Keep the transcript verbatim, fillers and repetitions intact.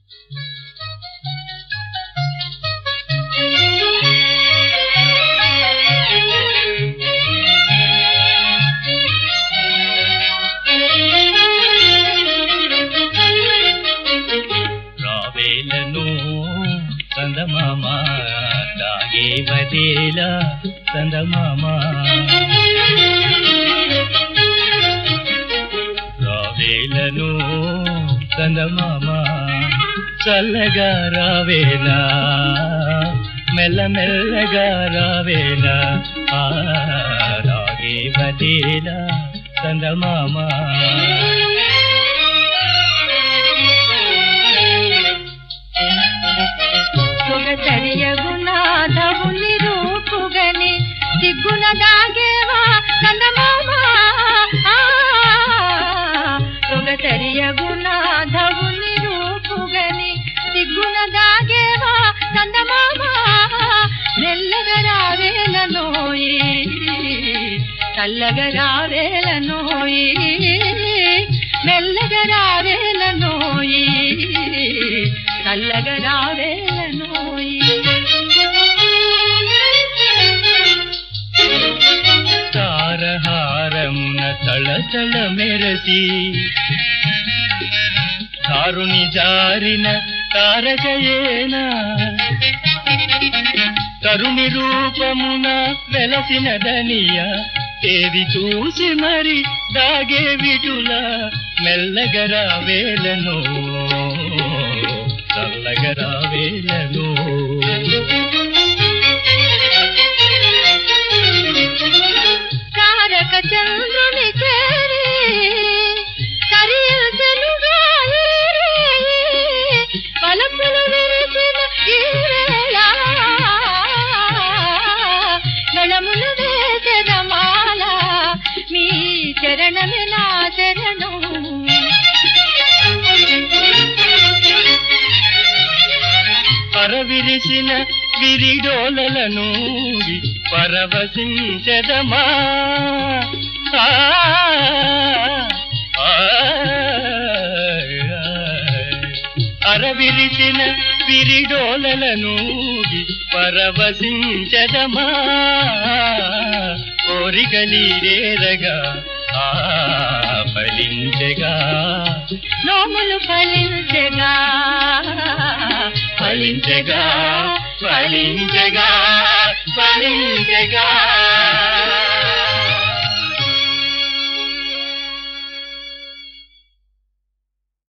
చందమామ దాగే వదేలా చందమామ రావేలను చందమామ చల్లగా రావేలా మెల్లమెల్లగా రావేలా ఆ దాగే వదేలా చందమామ సరియగుణాధవుని రూపుగని సిగ్గున దాగేవా చందమామ సొగ సరియగుణాధవుని రూపుగని సిగ్గున దాగేవా చందమామ మెల్లగా రావేలనోయి చల్లగా రావేలనోయి మెల్లగా రావేలనోయి చల్లగా రావేలనోయి తారహారమున తళతళ మెరసి ధారుని జారిన తారకయేనా తరుణి రూపమున వెలసిన దనియ తేది చూసి మరి దాగే విటుల మెల్లగా రావేలను చల్లగా రావేలను తారక చంద్రుని చేరి కరియులుగా పలపులు విరిసిన ఈ వేళ నడములు వేసరమాల మీ చరణమే నా చరణం పరవిరిసిన విరిడోలలను పరవశించదమా అరవిరిసిన విరిడోలలను పరవశించదమా కోరికలీరేరగా ఆ ఫలించగా నోములు ఫలించగా ఫలించగా ఫలించగా ఫలించగా